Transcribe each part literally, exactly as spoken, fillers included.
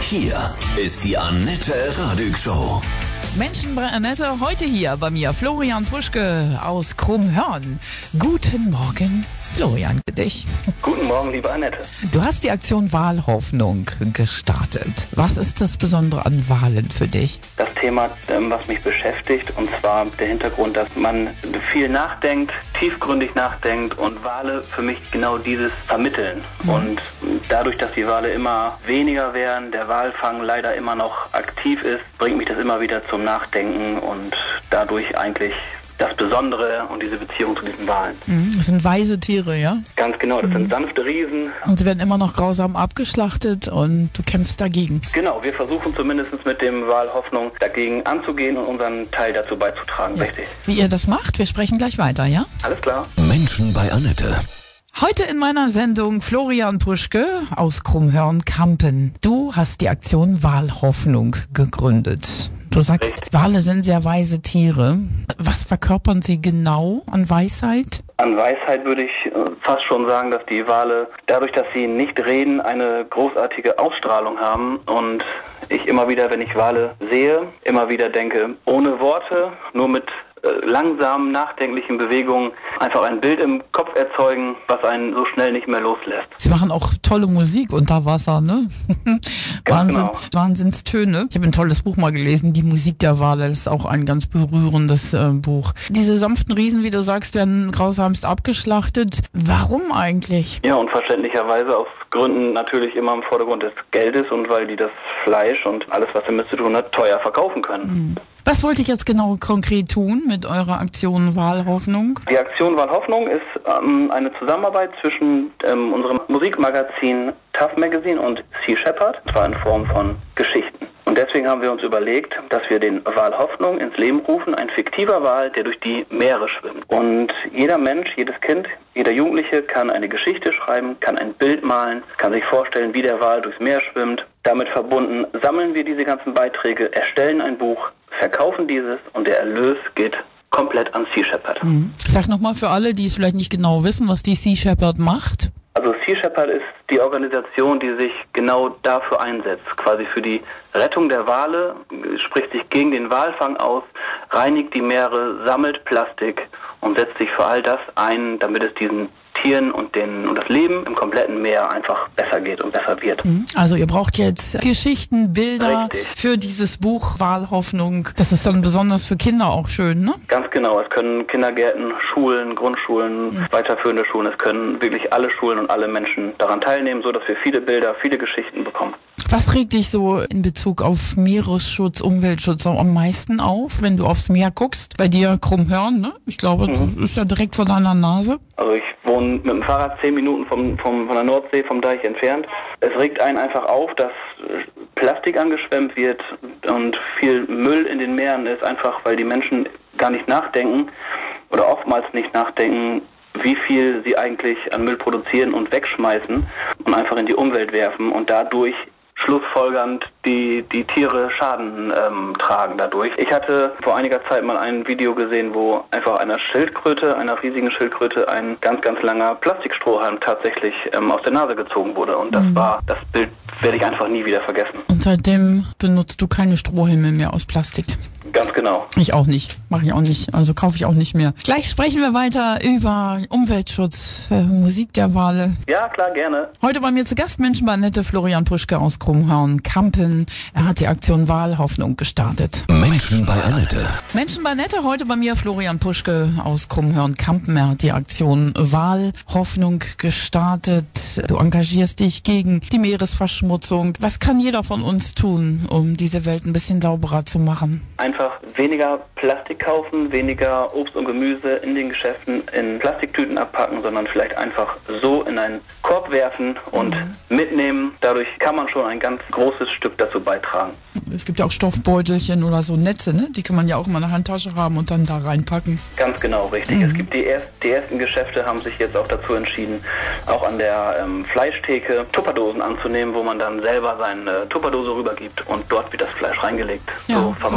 Hier ist die Annette Radig Show. Menschen bei Annette, heute hier bei mir Florian Puschke aus Krummhörn. Guten Morgen, Florian, für dich. Guten Morgen, liebe Annette. Du hast die Aktion Wahlhoffnung gestartet. Was ist das Besondere an Wahlen für dich? Das Thema, was mich beschäftigt, und zwar der Hintergrund, dass man viel nachdenkt, tiefgründig nachdenkt und Wale für mich genau dieses vermitteln. Mhm. Und dadurch, dass die Wale immer weniger werden, der Walfang leider immer noch aktiv ist, bringt mich das immer wieder zum Nachdenken und dadurch eigentlich das Besondere und diese Beziehung zu diesen Walen. Das sind weise Tiere, ja? Ganz genau, das mhm. sind sanfte Riesen. Und sie werden immer noch grausam abgeschlachtet und du kämpfst dagegen. Genau, wir versuchen zumindest mit dem Wahlhoffnung dagegen anzugehen und unseren Teil dazu beizutragen, ja. Richtig. Wie ihr das macht, wir sprechen gleich weiter, ja? Alles klar. Menschen bei Annette. Heute in meiner Sendung Florian Puschke aus Krummhörn-Kampen. Du hast die Aktion Wahlhoffnung gegründet. Du sagst, Richtig. Wale sind sehr weise Tiere. Was verkörpern sie genau an Weisheit? An Weisheit würde ich fast schon sagen, dass die Wale, dadurch, dass sie nicht reden, eine großartige Ausstrahlung haben. Und ich immer wieder, wenn ich Wale sehe, immer wieder denke, ohne Worte, nur mit langsamen, nachdenklichen Bewegungen einfach ein Bild im Kopf erzeugen, was einen so schnell nicht mehr loslässt. Sie machen auch tolle Musik unter Wasser, ne? Wahnsinn, genau. Wahnsinnstöne. Ich habe ein tolles Buch mal gelesen, Die Musik der Wale. Das ist auch ein ganz berührendes äh, Buch. Diese sanften Riesen, wie du sagst, werden grausamst abgeschlachtet. Warum eigentlich? Ja, und verständlicherweise aus Gründen natürlich immer im Vordergrund des Geldes und weil die das Fleisch und alles, was damit zu tun hat, teuer verkaufen können. Mhm. Was wollt ihr jetzt genau konkret tun mit eurer Aktion Wahlhoffnung? Die Aktion Wahlhoffnung ist ähm, eine Zusammenarbeit zwischen ähm, unserem Musikmagazin Tough Magazine und Sea Shepherd, und zwar in Form von Geschichten. Und deswegen haben wir uns überlegt, dass wir den Wahlhoffnung ins Leben rufen, ein fiktiver Wal, der durch die Meere schwimmt. Und jeder Mensch, jedes Kind, jeder Jugendliche kann eine Geschichte schreiben, kann ein Bild malen, kann sich vorstellen, wie der Wal durchs Meer schwimmt. Damit verbunden sammeln wir diese ganzen Beiträge, erstellen ein Buch, verkaufen dieses und der Erlös geht komplett an Sea Shepherd. Mhm. Sag nochmal für alle, die es vielleicht nicht genau wissen, was die Sea Shepherd macht. Also Sea Shepherd ist die Organisation, die sich genau dafür einsetzt, quasi für die Rettung der Wale, spricht sich gegen den Walfang aus, reinigt die Meere, sammelt Plastik und setzt sich für all das ein, damit es diesen Tieren und, den, und das Leben im kompletten Meer einfach besser geht und besser wird. Also ihr braucht jetzt Geschichten, Bilder Richtig. Für dieses Buch Wahlhoffnung. Das ist dann besonders für Kinder auch schön, ne? Ganz genau. Es können Kindergärten, Schulen, Grundschulen, mhm. weiterführende Schulen, es können wirklich alle Schulen und alle Menschen daran teilnehmen, so dass wir viele Bilder, viele Geschichten bekommen. Was regt dich so in Bezug auf Meeresschutz, Umweltschutz am meisten auf, wenn du aufs Meer guckst? Bei dir Krummhörn, ne? Ich glaube, mhm. das ist ja direkt vor deiner Nase. Also ich wohne mit dem Fahrrad zehn Minuten vom, vom, von der Nordsee, vom Deich entfernt. Es regt einen einfach auf, dass Plastik angeschwemmt wird und viel Müll in den Meeren ist, einfach weil die Menschen gar nicht nachdenken oder oftmals nicht nachdenken, wie viel sie eigentlich an Müll produzieren und wegschmeißen und einfach in die Umwelt werfen und dadurch schlussfolgernd die, die Tiere Schaden ähm, tragen dadurch. Ich hatte vor einiger Zeit mal ein Video gesehen, wo einfach einer Schildkröte, einer riesigen Schildkröte, ein ganz, ganz langer Plastikstrohhalm tatsächlich ähm, aus der Nase gezogen wurde. Und das mhm. war, das Bild werde ich einfach nie wieder vergessen. Und seitdem benutzt du keine Strohhalme mehr aus Plastik? Ganz genau. Ich auch nicht. Mache ich auch nicht. Also kaufe ich auch nicht mehr. Gleich sprechen wir weiter über Umweltschutz, äh, Musik der Wale. Ja, klar, gerne. Heute bei mir zu Gast Menschen bei Annette Florian Puschke aus Krummhörn-Kampen. Er hat die Aktion Wahlhoffnung gestartet. Menschen bei Annette. Menschen bei Annette, heute bei mir Florian Puschke aus Krummhörn-Kampen. Er hat die Aktion Wahlhoffnung gestartet. Du engagierst dich gegen die Meeresverschmutzung. Was kann jeder von uns tun, um diese Welt ein bisschen sauberer zu machen? Einfach weniger Plastik kaufen, weniger Obst und Gemüse in den Geschäften in Plastiktüten abpacken, sondern vielleicht einfach so in einen Korb werfen und mhm. mitnehmen. Dadurch kann man schon ein ganz großes Stück dazu beitragen. Es gibt ja auch Stoffbeutelchen oder so Netze, ne? Die kann man ja auch in der Handtasche haben und dann da reinpacken. Ganz genau, richtig. Mhm. Es gibt die, erst, die ersten Geschäfte, haben sich jetzt auch dazu entschieden, auch an der ähm, Fleischtheke Tupperdosen anzunehmen, wo man dann selber seine Tupperdose rübergibt und dort wird das Fleisch reingelegt. Ja, so vermeidet so. man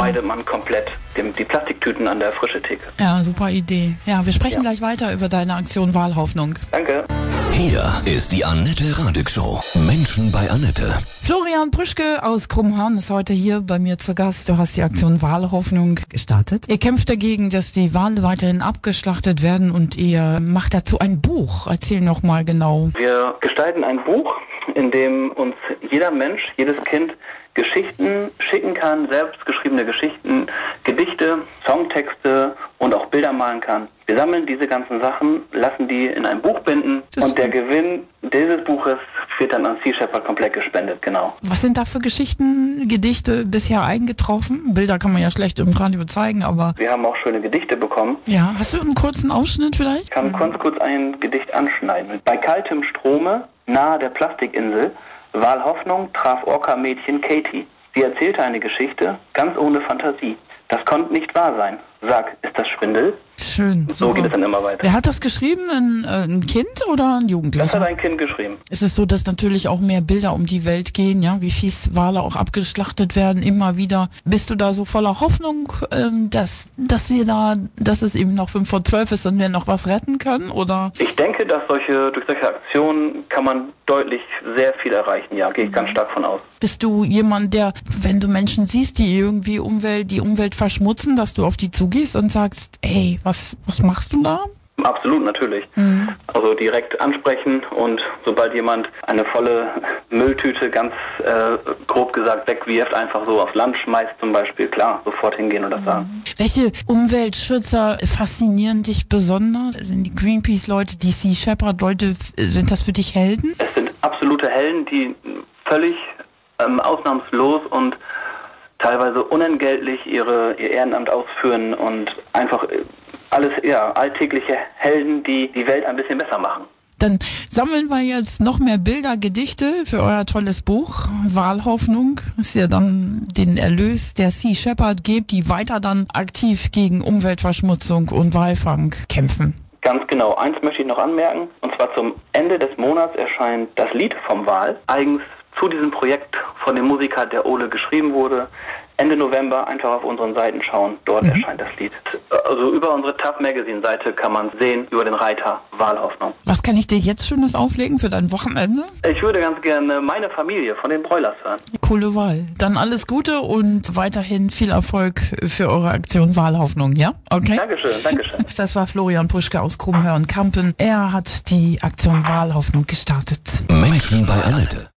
komplett dem, die Plastiktüten an der frische Theke. Ja, super Idee. Ja, wir sprechen Ja. gleich weiter über deine Aktion Wahlhoffnung. Danke. Hier ist die Annette Radig Show. Menschen bei Annette. Florian Puschke aus Krummhörn ist heute hier bei mir zu Gast. Du hast die Aktion Wahlhoffnung gestartet. Ihr kämpft dagegen, dass die Wale weiterhin abgeschlachtet werden und ihr macht dazu ein Buch. Erzähl noch mal genau. Wir gestalten ein Buch, in dem uns jeder Mensch, jedes Kind Geschichten schicken kann, selbstgeschriebene Geschichten, Gedichte, Songtexte und auch Bilder malen kann. Wir sammeln diese ganzen Sachen, lassen die in ein Buch binden Das und der Gewinn dieses Buches wird dann an Sea Shepherd komplett gespendet, genau. Was sind da für Geschichten, Gedichte bisher eingetroffen? Bilder kann man ja schlecht im Radio zeigen, aber Wir haben auch schöne Gedichte bekommen. ja. Hast du einen kurzen Ausschnitt vielleicht? Ich kann ganz kurz ein Gedicht anschneiden. Bei kaltem Strome, nahe der Plastikinsel, Wahlhoffnung traf Orca-Mädchen Katie. Sie erzählte eine Geschichte, ganz ohne Fantasie. Das konnte nicht wahr sein. Sag, ist das Schwindel? Schön. So super. geht es dann immer weiter. Wer hat das geschrieben? Ein, äh, ein Kind oder ein Das Jugendlicher? hat ein Kind geschrieben. Es ist so, dass natürlich auch mehr Bilder um die Welt gehen, ja, wie fies Wale auch abgeschlachtet werden, immer wieder. Bist du da so voller Hoffnung, ähm, dass, dass wir da, dass es eben noch fünf vor zwölf ist und wir noch was retten können, oder? Ich denke, dass solche, durch solche Aktionen kann man deutlich sehr viel erreichen. Ja, gehe ich ganz stark von aus. Bist du jemand, der, wenn du Menschen siehst, die irgendwie Umwelt, die Umwelt verschmutzen, dass du auf die zugehst und sagst, ey, was, was machst du da? Absolut, natürlich. Mhm. Also direkt ansprechen und sobald jemand eine volle Mülltüte ganz äh, grob gesagt wegwirft, einfach so aufs Land schmeißt zum Beispiel, klar, sofort hingehen und das sagen. Welche Umweltschützer faszinieren dich besonders? Sind die Greenpeace-Leute, die Sea Shepherd-Leute, sind das für dich Helden? Es sind absolute Helden, die völlig ähm, ausnahmslos und teilweise unentgeltlich ihre, ihr Ehrenamt ausführen und einfach äh, alles, ja, alltägliche Helden, die die Welt ein bisschen besser machen. Dann sammeln wir jetzt noch mehr Bilder, Gedichte für euer tolles Buch. Wahlhoffnung, dass ihr dann den Erlös der Sea Shepherd gebt, die weiter dann aktiv gegen Umweltverschmutzung und Walfang kämpfen. Ganz genau. Eins möchte ich noch anmerken, und zwar zum Ende des Monats erscheint das Lied vom Wal, eigens zu diesem Projekt von dem Musiker, der Ole geschrieben wurde. Ende November einfach auf unseren Seiten schauen, dort mhm. erscheint das Lied. Also über unsere Tough Magazine Seite kann man sehen, über den Reiter Wahlhoffnung. Was kann ich dir jetzt Schönes auflegen für dein Wochenende? Ich würde ganz gerne Meine Familie von den Broilers hören. Coole Wahl. Dann alles Gute und weiterhin viel Erfolg für eure Aktion Wahlhoffnung, ja? Okay? Dankeschön, Dankeschön. Das war Florian Puschke aus Krummhörn-Kampen. Er hat die Aktion Wahlhoffnung gestartet. Menschen bei Annette.